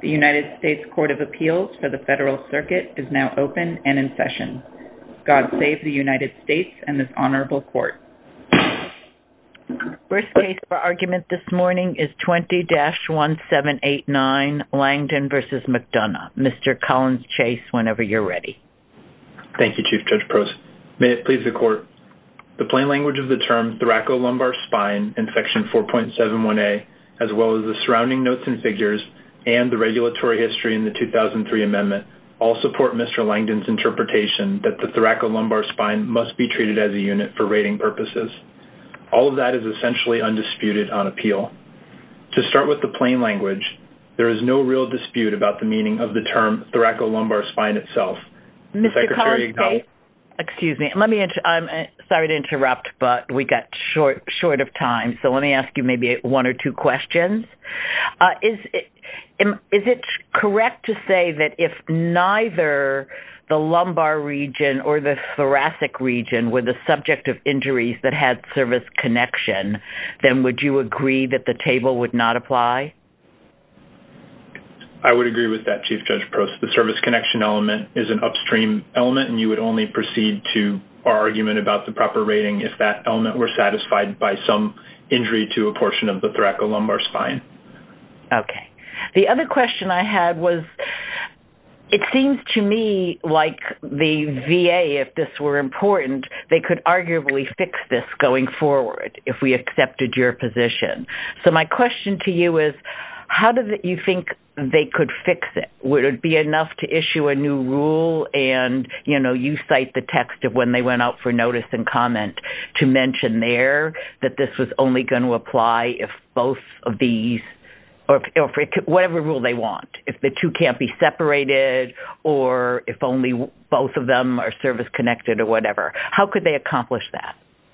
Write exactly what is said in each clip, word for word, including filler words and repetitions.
The United States Court of Appeals for the Federal Circuit is now open and in session. God save the United States and this honorable court. First case for argument this morning is twenty dash one seven eight nine, Langdon v. McDonough. Mister Collins Chase, whenever you're ready. Thank you, Chief Judge Prost. May it please the court. The plain language of the term thoracolumbar spine in Section four point seven one A, as well as the surrounding notes and figures and the regulatory history in the two thousand three amendment, all support Mister Langdon's interpretation that the thoracolumbar spine must be treated as a unit for rating purposes. All of that is essentially undisputed on appeal. To start with the plain language, there is no real dispute about the meaning of the term thoracolumbar spine itself. Mister Collins Chase, excuse me. Let me. I'm sorry to interrupt, but we got short short of time, so let me ask you maybe one or two questions. Uh, is it, is it correct to say that if neither the lumbar region or the thoracic region were the subject of injuries that had service connection, then would you agree that the table would not apply? I would agree with that, Chief Judge Prost. The service connection element is an upstream element, and you would only proceed to our argument about the proper rating if that element were satisfied by some injury to a portion of the thoracolumbar spine. Okay. The other question I had was, it seems to me like the V A, if this were important, they could arguably fix this going forward if we accepted your position. So my question to you is, how do you think they could fix it? Would it be enough to issue a new rule and, you know, you cite the text of when they went out for notice and comment to mention there that this was only going to apply if both of these, or if, or if it, whatever rule they want, if the two can't be separated or if only both of them are service connected or whatever? How could they accomplish that?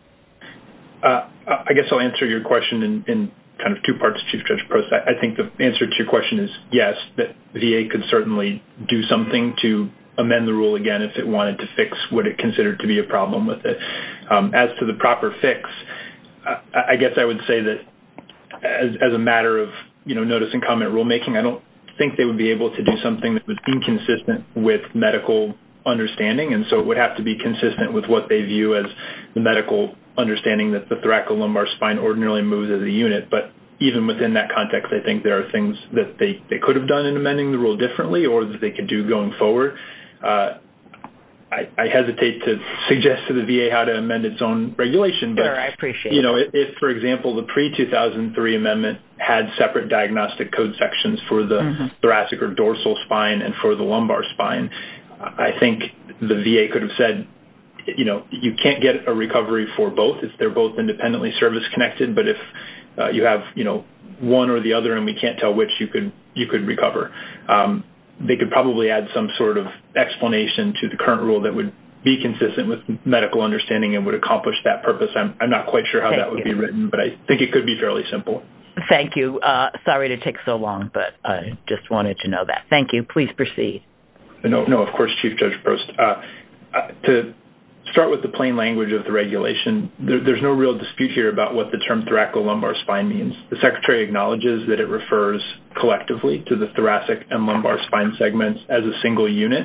Uh, I guess I'll answer your question in, in kind of two parts, Chief Judge Prost. I, I think the answer to your question is yes, that V A could certainly do something to amend the rule again if it wanted to fix what it considered to be a problem with it. Um, as to the proper fix, I, I guess I would say that as, as a matter of, you know, notice and comment rulemaking, I don't think they would be able to do something that was inconsistent with medical understanding, and so it would have to be consistent with what they view as the medical understanding that the thoracolumbar spine ordinarily moves as a unit. But even within that context, I think there are things that they, they could have done in amending the rule differently or that they could do going forward. Uh, I, I hesitate to suggest to the V A how to amend its own regulation, but sure, I appreciate you know, it. if, if, for example, the pre two thousand three amendment had separate diagnostic code sections for the mm-hmm. thoracic or dorsal spine and for the lumbar spine, I think the V A could have said, you know, you can't get a recovery for both if they're both independently service connected, but if uh, you have, you know, one or the other and we can't tell which, you could you could recover. Um, they could probably add some sort of explanation to the current rule that would be consistent with medical understanding and would accomplish that purpose. I'm, I'm not quite sure how Thank that would you. be written, but I think it could be fairly simple. Thank you. Uh, sorry to take so long, but I just wanted to know that. Thank you. Please proceed. No, no, of course, Chief Judge Prost. Uh, uh, to start with the plain language of the regulation, there, there's no real dispute here about what the term thoracolumbar spine means. The Secretary acknowledges that it refers collectively to the thoracic and lumbar spine segments as a single unit,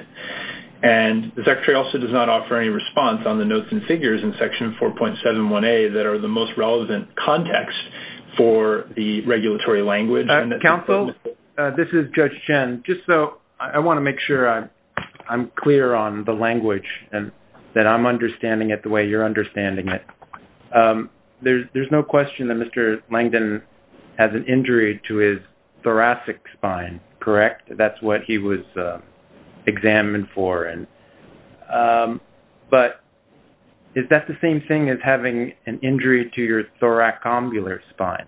and the Secretary also does not offer any response on the notes and figures in Section four point seven one A that are the most relevant context for the regulatory language. Uh, and that Counsel, uh, this is Judge Chen. Just so I, I want to make sure I'm, I'm clear on the language and that I'm understanding it the way you're understanding it. Um, there's there's no question that Mister Langdon has an injury to his thoracic spine, correct? That's what he was uh, examined for. And um, but is that the same thing as having an injury to your thoracolumbar spine?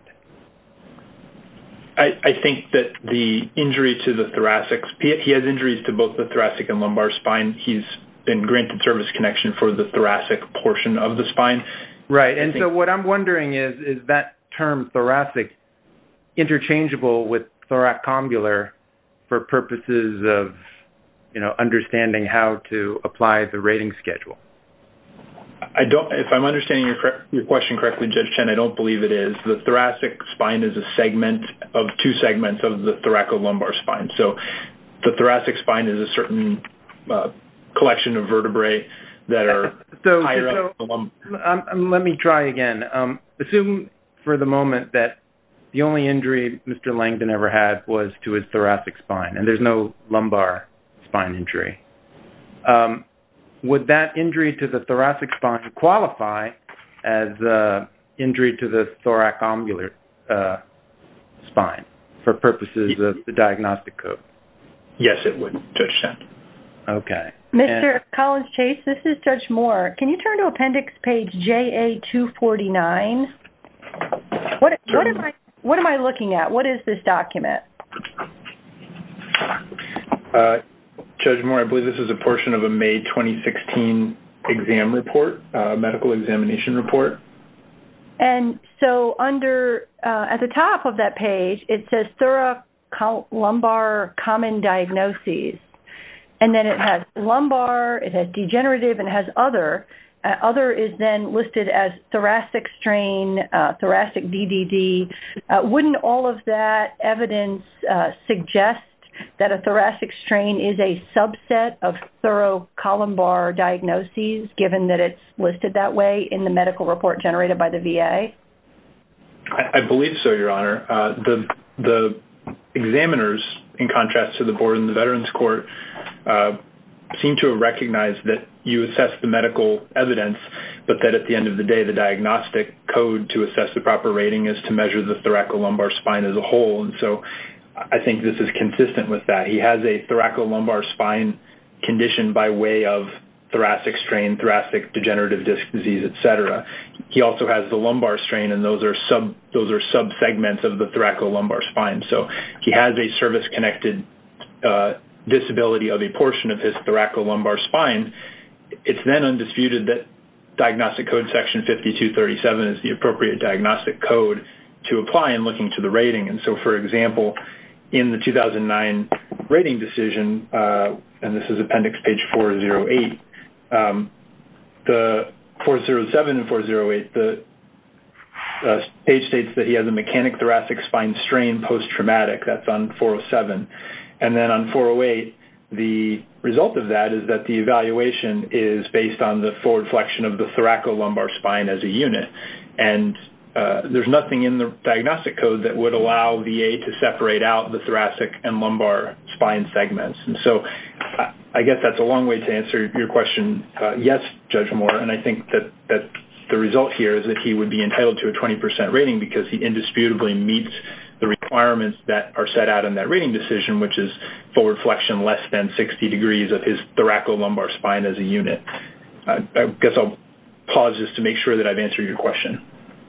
I, I think that the injury to the thoracic, he has injuries to both the thoracic and lumbar spine. He's been granted service connection for the thoracic portion of the spine. Right, and so what I'm wondering is, is that term thoracic interchangeable with thoracolumbar for purposes of, you know, understanding how to apply the rating schedule? I don't. If I'm understanding your your question correctly, Judge Chen, I don't believe it is. The thoracic spine is a segment of two segments of the thoracolumbar spine. So, the thoracic spine is a certain uh, collection of vertebrae that are so, higher so, up the lumbar. Um, um, let me try again. Um, assume for the moment that the only injury Mister Langdon ever had was to his thoracic spine, and there's no lumbar spine injury. Um, would that injury to the thoracic spine qualify as uh, injury to the thoracolumbar uh, spine for purposes of the diagnostic code? Yes, it would, Judge Chen. Okay. Mister And, Collins Chase, this is Judge Moore. Can you turn to appendix page J A two forty-nine? What, what am I what am I looking at? What is this document? Uh, Judge Moore, I believe this is a portion of a May twenty sixteen exam report, uh, medical examination report. And so under, uh, at the top of that page, it says thoracolumbar common diagnoses. And then it has lumbar, it has degenerative, and it has other. Uh, other is then listed as thoracic strain, uh, thoracic D D D. Uh, wouldn't all of that evidence uh, suggest that a thoracic strain is a subset of thoracolumbar diagnoses, given that it's listed that way in the medical report generated by the V A? I, I believe so, Your Honor. Uh, the the examiners, in contrast to the board and the Veterans Court, uh, seem to have recognized that you assess the medical evidence, but that at the end of the day, the diagnostic code to assess the proper rating is to measure the thoracolumbar spine as a whole. And so I think this is consistent with that. He has a thoracolumbar spine condition by way of thoracic strain, thoracic degenerative disc disease, et cetera. He also has the lumbar strain, and those are sub those are subsegments of the thoracolumbar spine. So he has a service-connected uh, disability of a portion of his thoracolumbar spine. It's then undisputed that Diagnostic Code Section fifty-two thirty-seven is the appropriate diagnostic code to apply in looking to the rating. And so, for example, in the two thousand nine rating decision, uh, and this is appendix page four oh eight, um, the four oh seven and four oh eight, the uh, page states that he has a mechanic thoracic spine strain post-traumatic. That's on four oh seven. And then on four oh eight, the result of that is that the evaluation is based on the forward flexion of the thoracolumbar spine as a unit. And uh, there's nothing in the diagnostic code that would allow V A to separate out the thoracic and lumbar spine segments. And so uh, I guess that's a long way to answer your question. Uh, yes, Judge Moore, and I think that, that the result here is that he would be entitled to a twenty percent rating because he indisputably meets the requirements that are set out in that rating decision, which is forward flexion less than sixty degrees of his thoracolumbar spine as a unit. Uh, I guess I'll pause just to make sure that I've answered your question.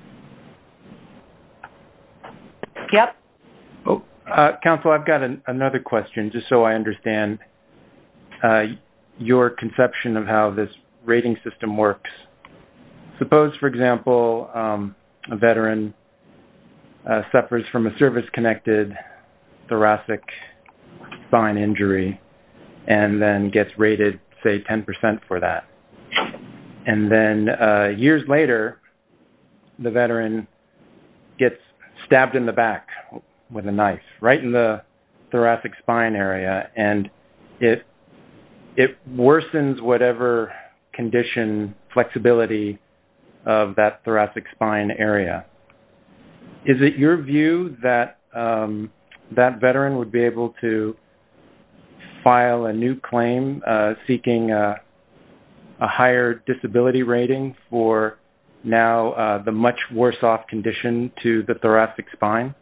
Yep. Oh, uh, Counsel, I've got an, another question, just so I understand uh, your conception of how this rating system works. Suppose, for example, um, a veteran Uh, suffers from a service-connected thoracic spine injury and then gets rated, say, ten percent for that. And then uh, years later, the veteran gets stabbed in the back with a knife, right in the thoracic spine area, and it it worsens whatever condition, flexibility of that thoracic spine area. Is it your view that um, that veteran would be able to file a new claim uh, seeking a, a higher disability rating for now uh, the much worse off condition to the thoracic spine?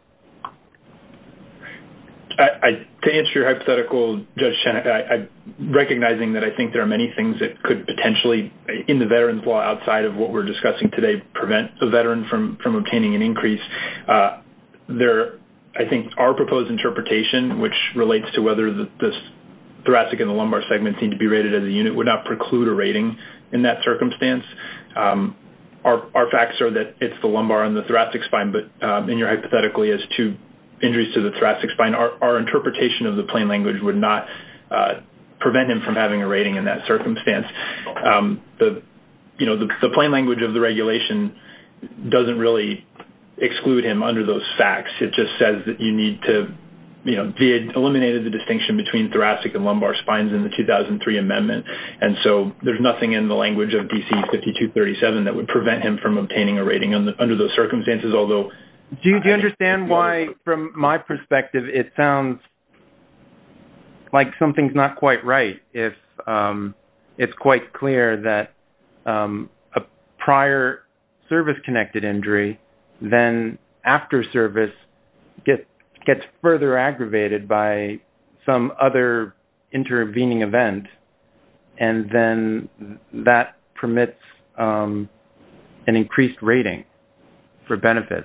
I, I, to answer your hypothetical, Judge Chen, I, I, recognizing that I think there are many things that could potentially, in the veterans law outside of what we're discussing today, prevent a veteran from, from obtaining an increase. Uh, there, I think our proposed interpretation, which relates to whether the, the thoracic and the lumbar segments need to be rated as a unit, would not preclude a rating in that circumstance. Um, our, our facts are that it's the lumbar and the thoracic spine, but um, in your hypothetical, he has two injuries to the thoracic spine. Our, our interpretation of the plain language would not uh, prevent him from having a rating in that circumstance. Um, the you know, the, the plain language of the regulation doesn't really exclude him under those facts. It just says that you need to, you know, V A eliminated the distinction between thoracic and lumbar spines in the two thousand three amendment. And so there's nothing in the language of D C fifty-two thirty-seven that would prevent him from obtaining a rating under, under those circumstances, although... Do you, do you understand why, from my perspective, it sounds like something's not quite right if um, it's quite clear that um, a prior service-connected injury, then after service, gets gets further aggravated by some other intervening event, and then that permits um, an increased rating for benefits.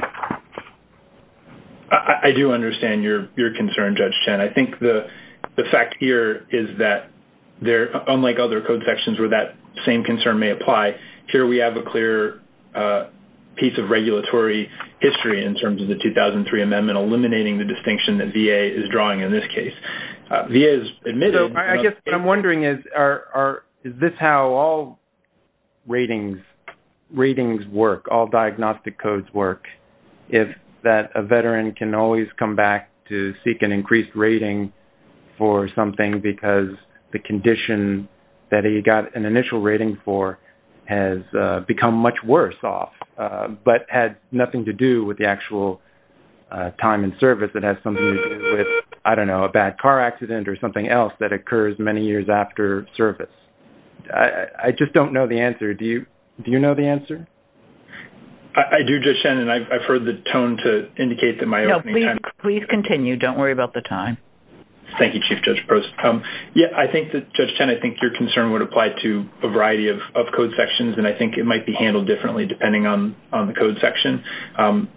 I, I do understand your, your concern, Judge Chen. I think the the fact here is that there, unlike other code sections where that same concern may apply, here we have a clear uh, piece of regulatory history in terms of the two thousand three amendment eliminating the distinction that V A is drawing in this case. Uh, V A is admitted... So I, I guess what I'm wondering is, are, are is this how all ratings ratings work, all diagnostic codes work, if that a veteran can always come back to seek an increased rating for something because the condition that he got an initial rating for has uh, become much worse off, uh, but had nothing to do with the actual uh, time in service. It has something to do with, I don't know, a bad car accident or something else that occurs many years after service. I, I just don't know the answer. Do you? Do you know the answer? I, I do, Judge Chen, and I've, I've heard the tone to indicate that my no, opening please, time... No, please continue. Don't worry about the time. Thank you, Chief Judge Prost. Um, yeah, I think that, Judge Chen, I think your concern would apply to a variety of, of code sections, and I think it might be handled differently depending on, on the code section. Um,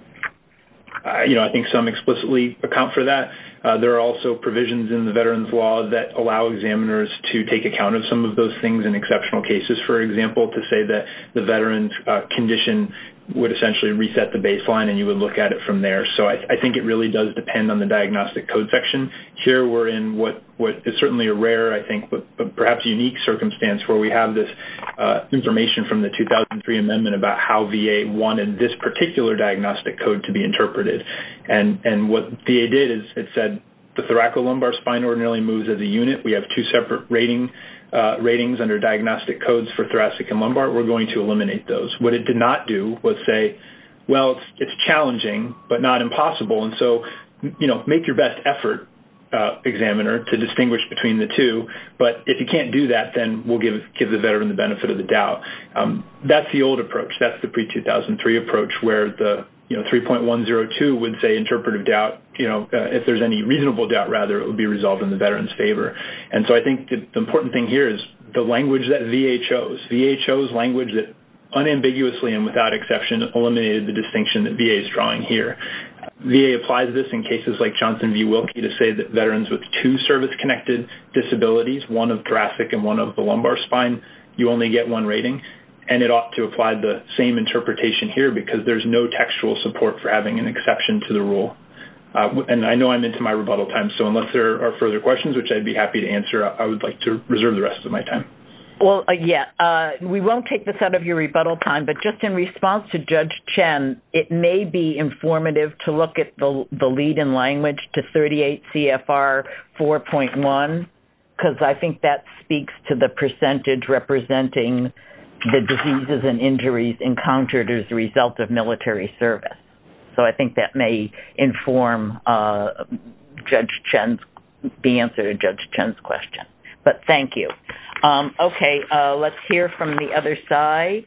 I, you know, I think some explicitly account for that. Uh, there are also provisions in the Veterans Law that allow examiners to take account of some of those things in exceptional cases, for example, to say that the veteran's uh, condition would essentially reset the baseline and you would look at it from there. So I, I think it really does depend on the diagnostic code section. Here we're in what, what is certainly a rare, I think, but, but perhaps unique circumstance where we have this uh, information from the two thousand three amendment about how V A wanted this particular diagnostic code to be interpreted. And, and what V A did is it said the thoracolumbar spine ordinarily moves as a unit. We have two separate rating Uh, ratings under diagnostic codes for thoracic and lumbar. We're going to eliminate those. What it did not do was say, well, it's, it's challenging, but not impossible. And so, you know, make your best effort, uh, examiner, to distinguish between the two. But if you can't do that, then we'll give, give the veteran the benefit of the doubt. Um, that's the old approach. That's the pre two thousand three approach where the, you know, three point one oh two would say interpretive doubt, you know, uh, if there's any reasonable doubt, rather, it would be resolved in the veteran's favor. And so I think the, the important thing here is the language that V A chose. V A chose language that unambiguously and without exception eliminated the distinction that V A is drawing here. V A applies this in cases like Johnson v. Wilkie to say that veterans with two service-connected disabilities, one of thoracic and one of the lumbar spine, you only get one rating. And it ought to apply the same interpretation here because there's no textual support for having an exception to the rule. Uh, and I know I'm into my rebuttal time, so unless there are further questions, which I'd be happy to answer, I would like to reserve the rest of my time. Well, uh, yeah, uh, we won't take this out of your rebuttal time, but just in response to Judge Chen, it may be informative to look at the, the lead-in language to thirty-eight C F R four point one, because I think that speaks to the percentage representing the diseases and injuries encountered as a result of military service. So I think that may inform uh, Judge Chen's, the answer to Judge Chen's question. But thank you. Um, okay, uh, let's hear from the other side.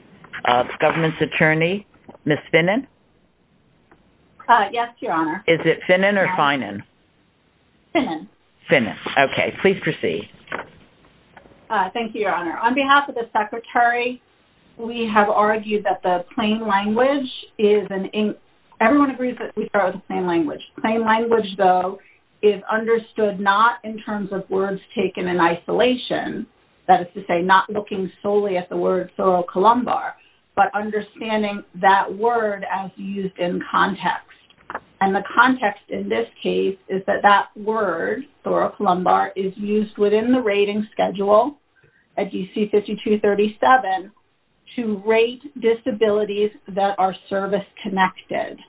Uh, the government's attorney, Miz Finnan? Uh, yes, Your Honor. Is it Finnan or Finan? Finnan. Finnan. Okay, please proceed. Uh, thank you, Your Honor. On behalf of the Secretary, we have argued that the plain language is an... In- Everyone agrees that we start with the plain language. Plain language, though, is understood not in terms of words taken in isolation, that is to say, not looking solely at the word thoracolumbar, but understanding that word as used in context. And the context in this case is that that word, thoracolumbar, is used within the rating schedule at D C fifty-two thirty-seven to rate disabilities that are service-connected.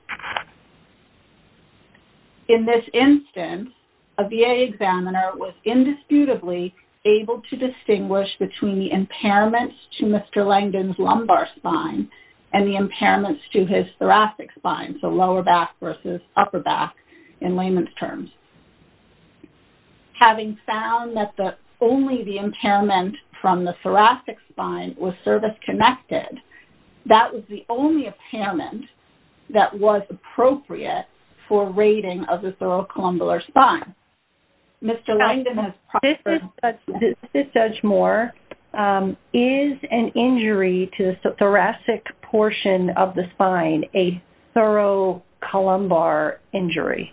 In this instance, a V A examiner was indisputably able to distinguish between the impairments to Mister Langdon's lumbar spine and the impairments to his thoracic spine, so lower back versus upper back in layman's terms. Having found that the only the impairment from the thoracic spine was service-connected, that was the only impairment that was appropriate for rating of the thoracolumbar spine. Mister Langdon has... This is, uh, this is Judge Moore. Um, is an injury to the thoracic portion of the spine a thoracolumbar injury?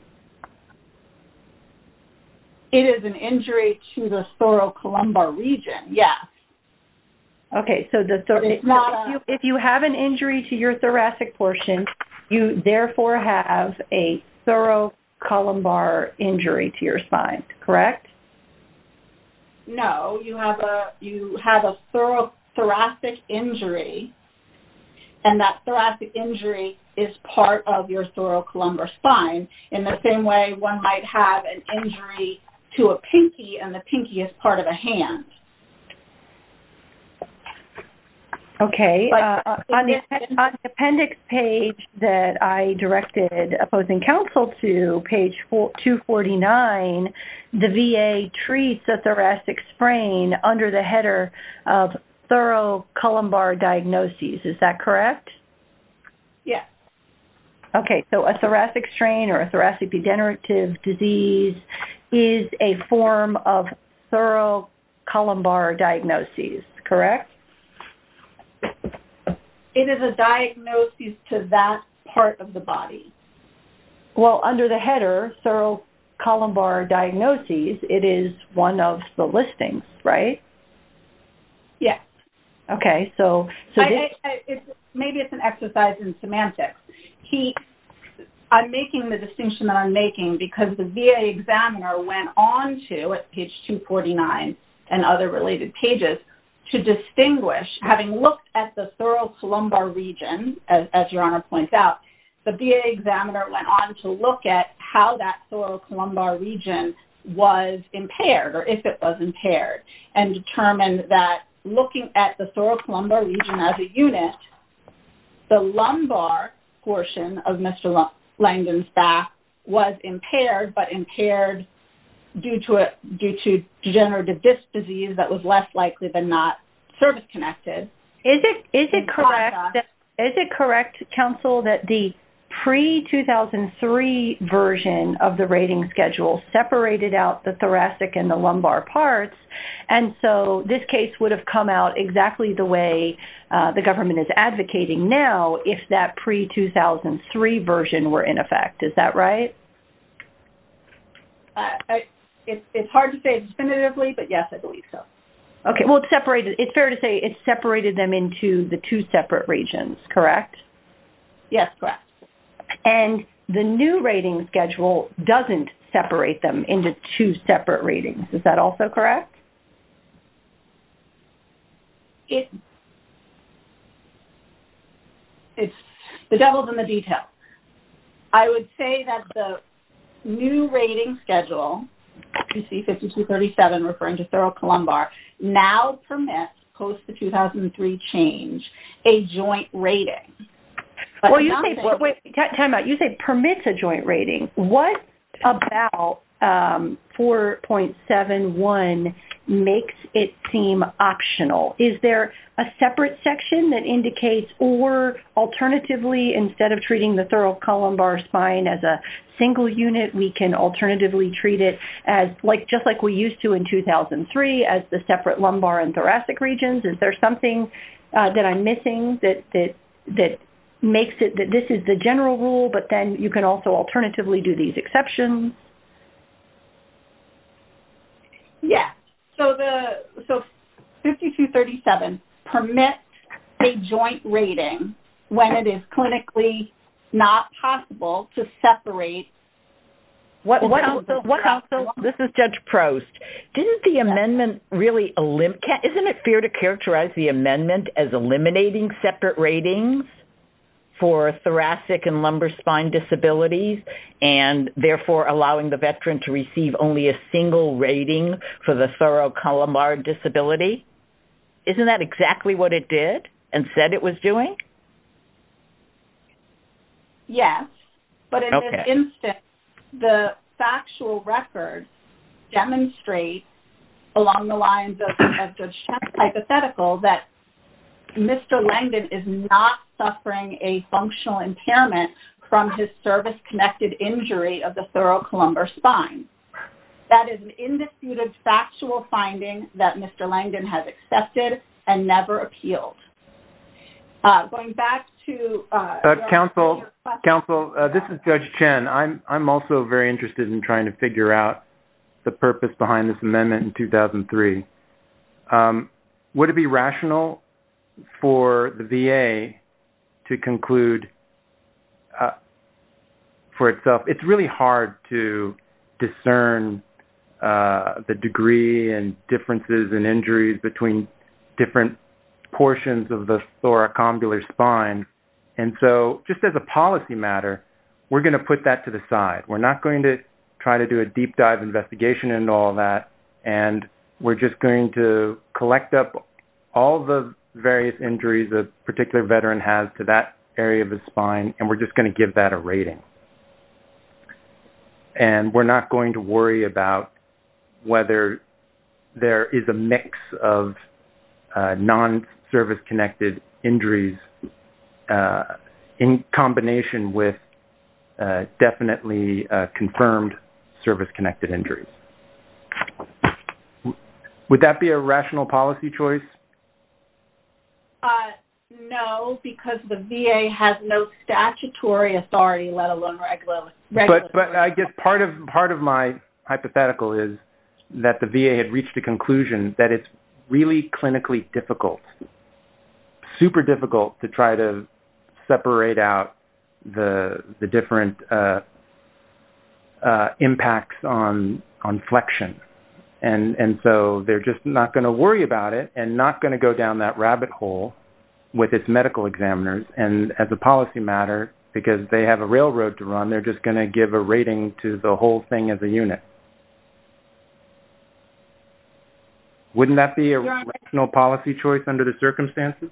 It is an injury to the thoracolumbar region, yes. Okay, so the thor- it's not if, a, you, if you have an injury to your thoracic portion, you therefore have a thoracolumbar injury to your spine, correct? No, you have a you have a thoro- thoracic injury, and that thoracic injury is part of your thoracolumbar spine. In the same way, one might have an injury to a pinky, and the pinky is part of a hand. Okay. But uh, on, the, on the appendix page that I directed opposing counsel to, page two forty-nine, the V A treats a thoracic sprain under the header of thoracolumbar diagnoses. Is that correct? Yes. Okay, so a thoracic strain or a thoracic degenerative disease is a form of thoracolumbar diagnoses, correct? It is a diagnosis to that part of the body. Well, under the header, thoracolumbar diagnoses, it is one of the listings, right? Yes. Okay, so... so I, this... I, I, it's, maybe it's an exercise in semantics. He, I'm making the distinction that I'm making because the V A examiner went on to, at page two forty-nine and other related pages, to distinguish, having looked at the thoracolumbar region, as, as Your Honor points out, the V A examiner went on to look at how that thoracolumbar region was impaired, or if it was impaired, and determined that looking at the thoracolumbar region as a unit, the lumbar portion of Mister Langdon's back was impaired, but impaired due to a, due to degenerative disc disease that was less likely than not service connected. Is it is it correct that, is it correct, counsel, that the pre two thousand three version of the rating schedule separated out the thoracic and the lumbar parts, and so this case would have come out exactly the way uh, the government is advocating now if that pre two thousand three version were in effect? Is that right? Uh, I, it, it's hard to say definitively, but yes, I believe so. Okay, well, it's separated. It's fair to say it separated them into the two separate regions, correct? Yes, correct. And the new rating schedule doesn't separate them into two separate ratings. Is that also correct? It, it's the devil's in the details. I would say that the new rating schedule, you see fifty-two thirty-seven, referring to thoracolumbar, now permits, post the two thousand three change, a joint rating. But well, you say, wait, wait, time out. You say permits a joint rating. What about um, four point seven one makes it seem optional? Is there a separate section that indicates, or alternatively, instead of treating the thoracolumbar spine as a single unit, we can alternatively treat it as, like just like we used to in two thousand three, as the separate lumbar and thoracic regions? Is there something uh, that I'm missing that that that makes it that this is the general rule, but then you can also alternatively do these exceptions? Yes. So the so fifty-two thirty-seven permits a joint rating when it is clinically not possible to separate What, Well, what, counsel, what counsel? This is Judge Prost. Didn't the amendment really elim? Can, isn't it fair to characterize the amendment as eliminating separate ratings for thoracic and lumbar spine disabilities, and therefore allowing the veteran to receive only a single rating for the thoracolumbar disability? Isn't that exactly what it did and said it was doing? Yes, but in okay. this instance, the factual records demonstrate, along the lines of, of Judge Chen's hypothetical, that Mister Langdon is not suffering a functional impairment from his service-connected injury of the thoracolumbar spine. That is an indisputed factual finding that Mister Langdon has accepted and never appealed. Uh, going back to uh, uh, counsel, counsel, uh, this is Judge Chen. I'm I'm also very interested in trying to figure out the purpose behind this amendment in two thousand three. Um, would it be rational for the V A to conclude uh, for itself? It's really hard to discern uh, the degree and differences in injuries between different portions of the thoracolumbar spine. And so just as a policy matter, we're going to put that to the side. We're not going to try to do a deep dive investigation into all that, and we're just going to collect up all the various injuries a particular veteran has to that area of his spine, and we're just going to give that a rating. And we're not going to worry about whether there is a mix of uh, non-service-connected injuries uh, in combination with uh, definitely uh, confirmed service-connected injuries. Would that be a rational policy choice? Uh, no, because the V A has no statutory authority, let alone regular. But but I guess part of part of my hypothetical is that the V A had reached a conclusion that it's really clinically difficult, super difficult to try to separate out the the different uh, uh, impacts on on flexion. And and so they're just not going to worry about it and not going to go down that rabbit hole with its medical examiners. And as a policy matter, because they have a railroad to run, they're just going to give a rating to the whole thing as a unit. Wouldn't that be a rational policy choice under the circumstances?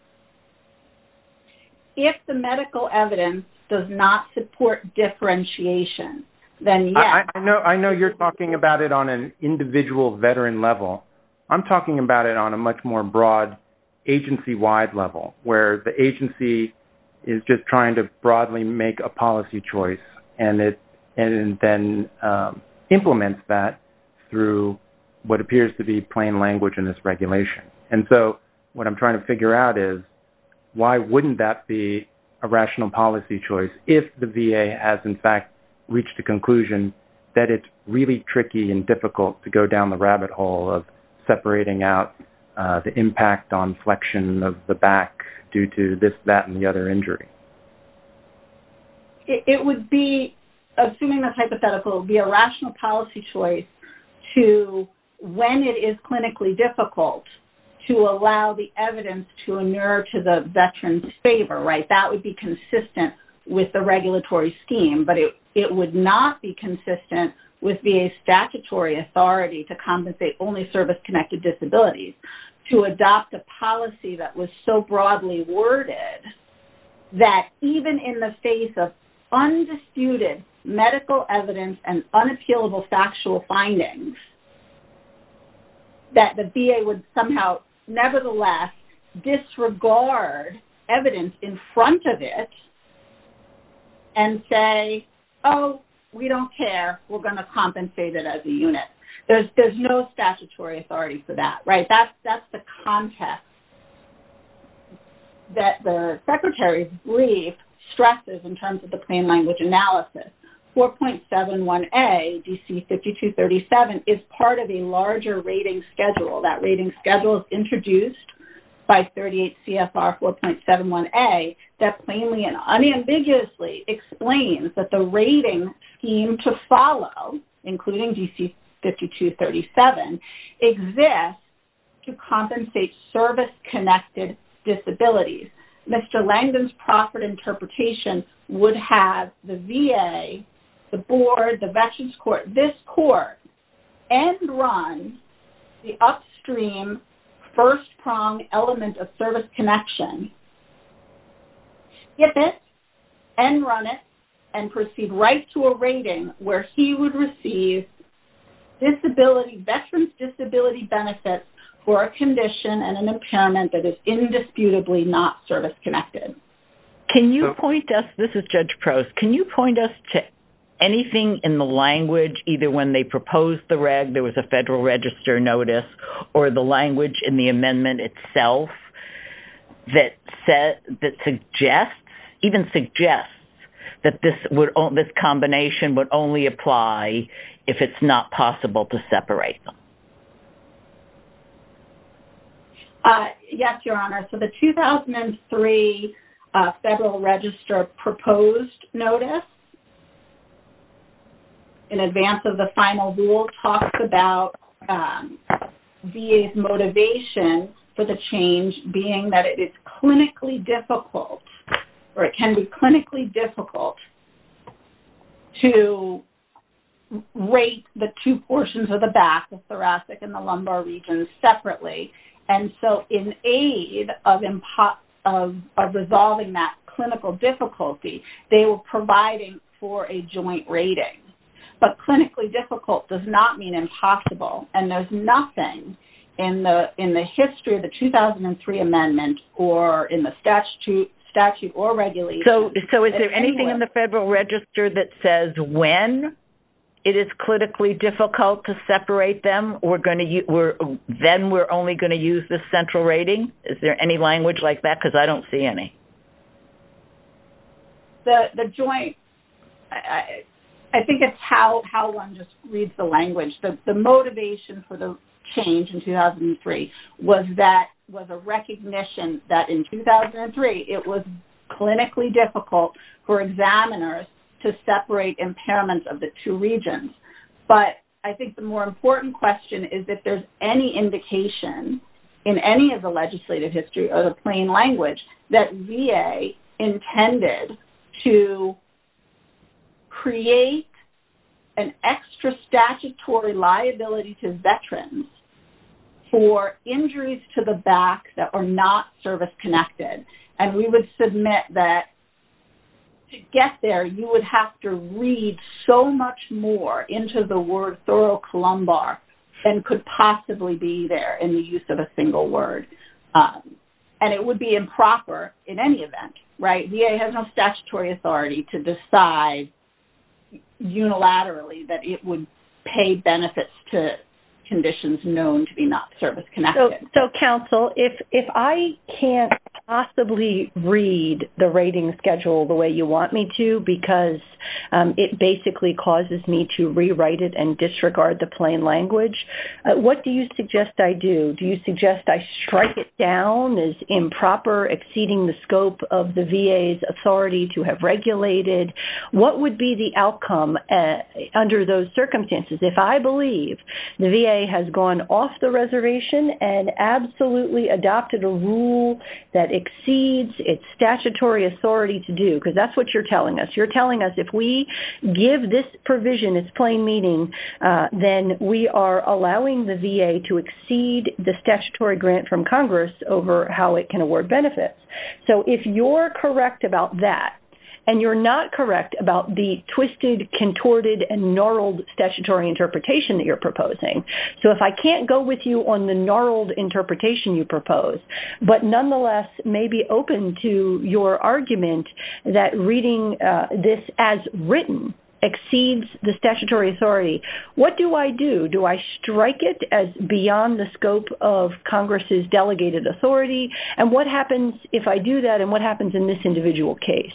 If the medical evidence does not support differentiation, then yes. I, I know I know you're talking about it on an individual veteran level. I'm talking about it on a much more broad agency-wide level, where the agency is just trying to broadly make a policy choice, and it and then um, implements that through what appears to be plain language in this regulation. And so what I'm trying to figure out is, why wouldn't that be a rational policy choice if the V A has in fact reached a conclusion that it's really tricky and difficult to go down the rabbit hole of separating out uh, the impact on flexion of the back due to this, that, and the other injury? It, it would be, assuming that's hypothetical, it would be a rational policy choice to, when it is clinically difficult, to allow the evidence to inure to the veteran's favor, right? That would be consistent with the regulatory scheme, but it, it would not be consistent with V A's statutory authority to compensate only service-connected disabilities, to adopt a policy that was so broadly worded that even in the face of undisputed medical evidence and unappealable factual findings, that the V A would somehow nevertheless disregard evidence in front of it and say, oh, we don't care, we're going to compensate it as a unit. There's there's no statutory authority for that, right? That's that's the context that the Secretary's brief stresses in terms of the plain language analysis. four point seven one A, D C fifty-two thirty-seven, is part of a larger rating schedule. That rating schedule is introduced by thirty-eight C F R four point seven one A that plainly and unambiguously explains that the rating scheme to follow, including D C fifty-two thirty-seven, exists to compensate service-connected disabilities. Mister Langdon's proffered interpretation would have the V A, the board, the Veterans Court, this court, end run the upstream first prong element of service connection, skip it, end run it, and proceed right to a rating where he would receive disability, veterans disability benefits for a condition and an impairment that is indisputably not service-connected. Can you point us, this is Judge Prost, can you point us to anything in the language, either when they proposed the reg, there was a Federal Register notice, or the language in the amendment itself that sa- that suggests, even suggests, that this would this combination would only apply if it's not possible to separate them? Uh, yes, Your Honor. So the two thousand three uh, Federal Register proposed notice in advance of the final rule talks about um, V A's motivation for the change being that it is clinically difficult, or it can be clinically difficult to rate the two portions of the back, the thoracic and the lumbar regions, separately. And so in aid of, impo- of, of resolving that clinical difficulty, they were providing for a joint rating. But clinically difficult does not mean impossible, and there's nothing in the in the history of the two thousand three amendment or in the statute statute or regulation. So, so is there anything anywhere, in the Federal Register that says when it is clinically difficult to separate them, we're going to u- we're then we're only going to use this central rating? Is there any language like that? Because I don't see any. The the joint. I, I think it's how, how one just reads the language. The the motivation for the change in two thousand three was that was a recognition that in two thousand three it was clinically difficult for examiners to separate impairments of the two regions. But I think the more important question is if there's any indication in any of the legislative history or the plain language that V A intended to create an extra statutory liability to veterans for injuries to the back that are not service-connected. And we would submit that to get there, you would have to read so much more into the word thoracolumbar than could possibly be there in the use of a single word. Um, and it would be improper in any event, right? V A has no statutory authority to decide unilaterally that it would pay benefits to conditions known to be not service connected. So, so counsel, if if I can't possibly read the rating schedule the way you want me to because um, it basically causes me to rewrite it and disregard the plain language, uh, what do you suggest I do? Do you suggest I strike it down as improper, exceeding the scope of the V A's authority to have regulated? What would be the outcome uh, under those circumstances? If I believe the V A has gone off the reservation and absolutely adopted a rule that exceeds its statutory authority to do, because that's what you're telling us. You're telling us if we give this provision its plain meaning, uh, then we are allowing the V A to exceed the statutory grant from Congress over how it can award benefits. So if you're correct about that, and you're not correct about the twisted, contorted, and gnarled statutory interpretation that you're proposing. So if I can't go with you on the gnarled interpretation you propose, but nonetheless may be open to your argument that reading uh, this as written exceeds the statutory authority, what do I do? Do I strike it as beyond the scope of Congress's delegated authority? And what happens if I do that, and what happens in this individual case?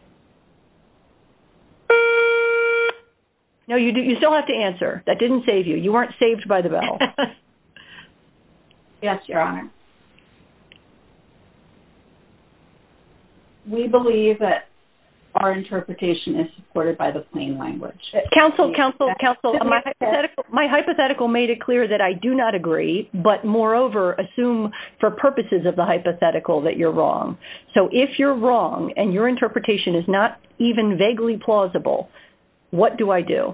No, you do. You still have to answer. That didn't save you. You weren't saved by the bell. Yes, Your Honor. We believe that our interpretation is supported by the plain language. Counsel, counsel, counsel, my hypothetical, my hypothetical made it clear that I do not agree, but moreover, assume for purposes of the hypothetical that you're wrong. So if you're wrong and your interpretation is not even vaguely plausible, what do I do?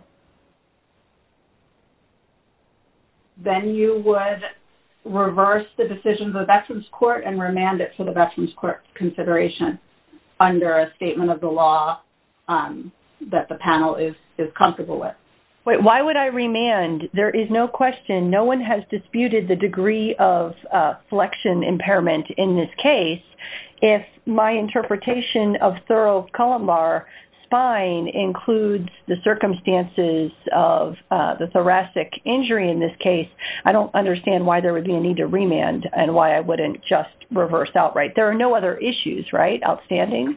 Then you would reverse the decision of the Veterans Court and remand it for the Veterans Court's consideration under a statement of the law um, that the panel is, is comfortable with. Wait, why would I remand? There is no question. No one has disputed the degree of uh, flexion impairment in this case. If my interpretation of thorough columbar spine includes the circumstances of uh, the thoracic injury in this case, I don't understand why there would be a need to remand and why I wouldn't just reverse outright. There are no other issues, right, outstanding?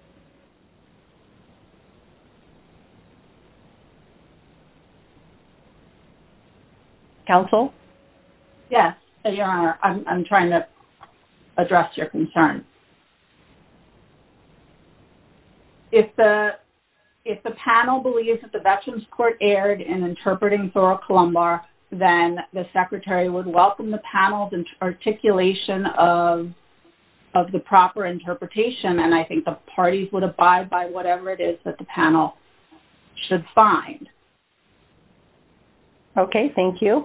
Counsel? Yes, Your Honor. I'm, I'm trying to address your concern. If the if the panel believes that the Veterans Court erred in interpreting thoracolumbar, then the Secretary would welcome the panel's articulation of of the proper interpretation, and I think the parties would abide by whatever it is that the panel should find. Okay, thank you.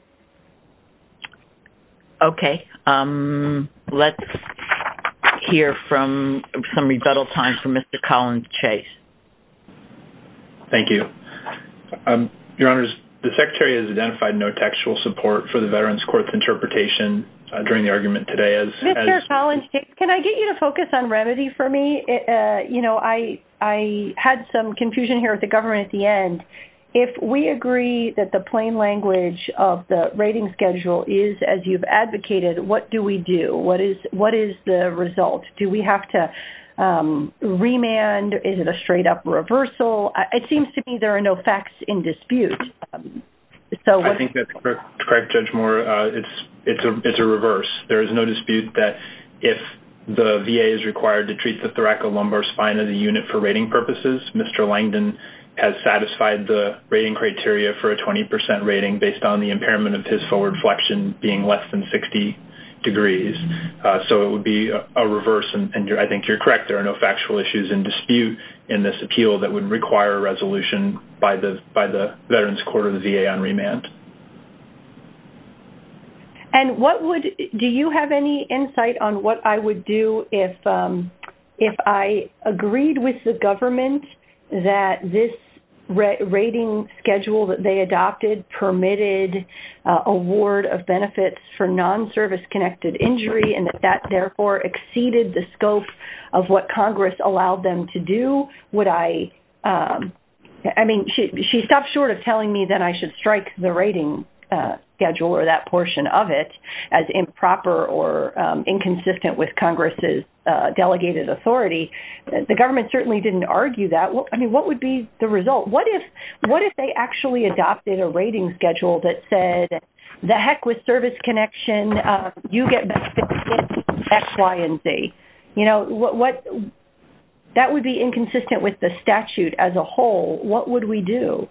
Okay, um, let's hear from some rebuttal time from Mister Collins Chase. Thank you. Um, Your Honors, the Secretary has identified no textual support for the Veterans Court's interpretation uh, during the argument today. As Mister As, Collins Chase, can I get you to focus on remedy for me? It, uh, you know, I I had some confusion here with the government at the end. If we agree that the plain language of the rating schedule is as you've advocated, what do we do? What is what is the result? Do we have to um, remand? Is it a straight up reversal? It seems to me there are no facts in dispute. Um, so what, I think that's correct, correct Judge Moore. Uh, it's it's a it's a reverse. There is no dispute that if the V A is required to treat the thoracolumbar spine as a unit for rating purposes, Mister Langdon has satisfied the rating criteria for a twenty percent rating based on the impairment of his forward flexion being less than sixty degrees. Uh, so it would be a, a reverse, and, and I think you're correct. There are no factual issues in dispute in this appeal that would require a resolution by the by the Veterans Court or the V A on remand. And what would do you have any insight on what I would do if um, if I agreed with the government that this ra- rating schedule that they adopted permitted uh, award of benefits for non-service connected injury, and that that therefore exceeded the scope of what Congress allowed them to do? Would I, um, I mean, she, she stopped short of telling me that I should strike the rating uh, schedule or that portion of it as improper or um, inconsistent with Congress's uh, delegated authority. The government certainly didn't argue that. Well, I mean, what would be the result? What if, what if they actually adopted a rating schedule that said, the heck with service connection, uh, you get benefits in X, Y, and Z? You know, what, what that would be inconsistent with the statute as a whole. What would we do?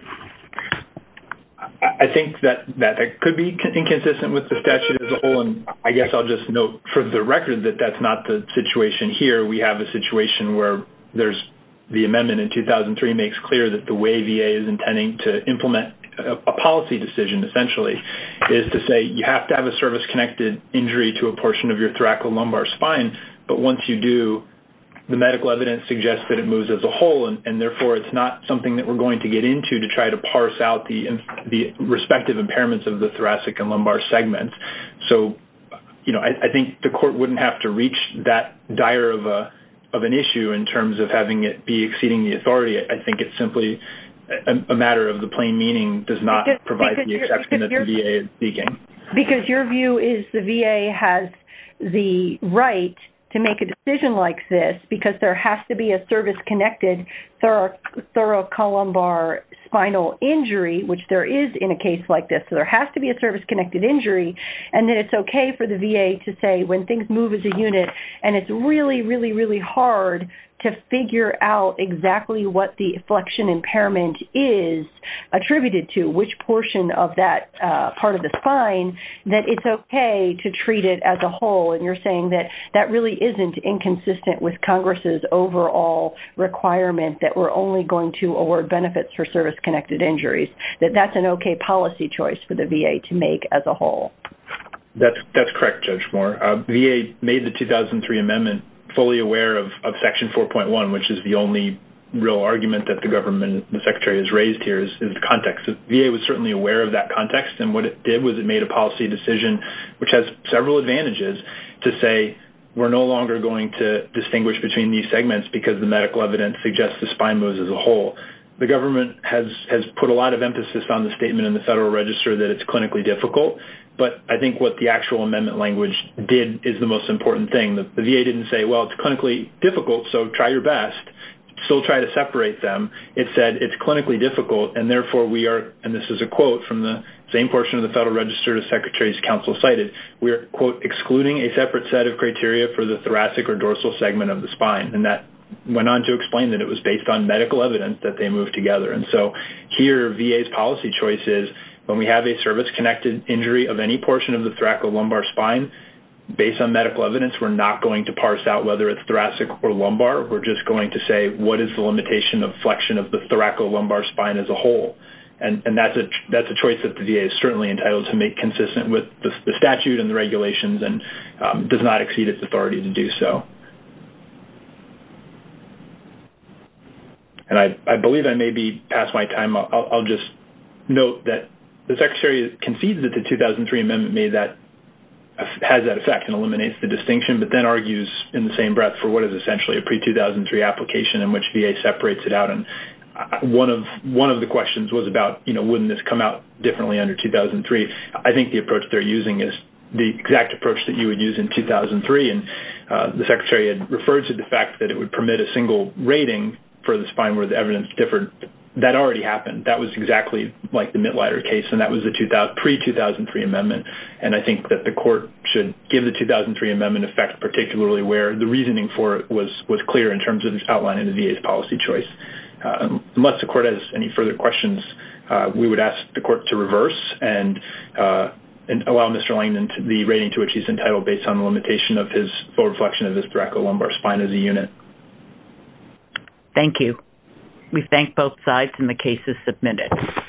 I think that, that that could be inconsistent with the statute as a whole, and I guess I'll just note for the record that that's not the situation here. We have a situation where there's the amendment in two thousand three makes clear that the way V A is intending to implement a, a policy decision, essentially, is to say you have to have a service-connected injury to a portion of your thoracolumbar spine, but once you do, the medical evidence suggests that it moves as a whole, and, and therefore it's not something that we're going to get into to try to parse out the the respective impairments of the thoracic and lumbar segments. So, you know, I, I think the court wouldn't have to reach that dire of a of an issue in terms of having it be exceeding the authority. I think it's simply a, a matter of the plain meaning does not because, provide because the exception that the V A is seeking. Because your view is the V A has the right to make a decision like this because there has to be a service-connected thoro- thoracolumbar spinal injury, which there is in a case like this. So there has to be a service-connected injury, and then it's okay for the V A to say when things move as a unit and it's really, really, really hard to figure out exactly what the flexion impairment is attributed to, which portion of that uh, part of the spine, that it's okay to treat it as a whole. And you're saying that that really isn't inconsistent with Congress's overall requirement that we're only going to award benefits for service-connected injuries, that that's an okay policy choice for the V A to make as a whole. That's that's correct, Judge Moore. Uh, V A made the two thousand three amendment fully aware of, of Section four point one, which is the only real argument that the government, the Secretary has raised here is, is the context. The V A was certainly aware of that context, and what it did was it made a policy decision which has several advantages to say we're no longer going to distinguish between these segments because the medical evidence suggests the spine moves as a whole. The government has, has put a lot of emphasis on the statement in the Federal Register that it's clinically difficult, but I think what the actual amendment language did is the most important thing. The, the V A didn't say, well, it's clinically difficult, so try your best. Still try to separate them. It said it's clinically difficult, and therefore we are, and this is a quote from the same portion of the Federal Register the Secretary's counsel cited, we are, quote, excluding a separate set of criteria for the thoracic or dorsal segment of the spine. And that went on to explain that it was based on medical evidence that they moved together. And so here V A's policy choice is when we have a service-connected injury of any portion of the thoracolumbar spine, based on medical evidence, we're not going to parse out whether it's thoracic or lumbar. We're just going to say what is the limitation of flexion of the thoracolumbar spine as a whole. And, and that's a that's a choice that the V A is certainly entitled to make consistent with the, the statute and the regulations, and um, does not exceed its authority to do so. And I, I believe I may be past my time. I'll, I'll just note that the Secretary concedes that the two thousand three amendment made that has that effect and eliminates the distinction, but then argues in the same breath for what is essentially a pre two thousand three application in which V A separates it out. And one of one of the questions was about, you know, wouldn't this come out differently under two thousand three? I think the approach they're using is the exact approach that you would use in two thousand three, and uh, the Secretary had referred to the fact that it would permit a single rating for the spine where the evidence differed. That already happened. That was exactly like the Mittleider case, and that was the pre two thousand three amendment. And I think that the court should give the two thousand three amendment effect, particularly where the reasoning for it was, was clear in terms of outlining the V A's policy choice. Uh, unless the court has any further questions, uh, we would ask the court to reverse and, uh, and allow Mister Langdon to, the rating to which he's entitled based on the limitation of his full reflection of his thoracolumbar spine as a unit. Thank you. We thank both sides, and the case is submitted.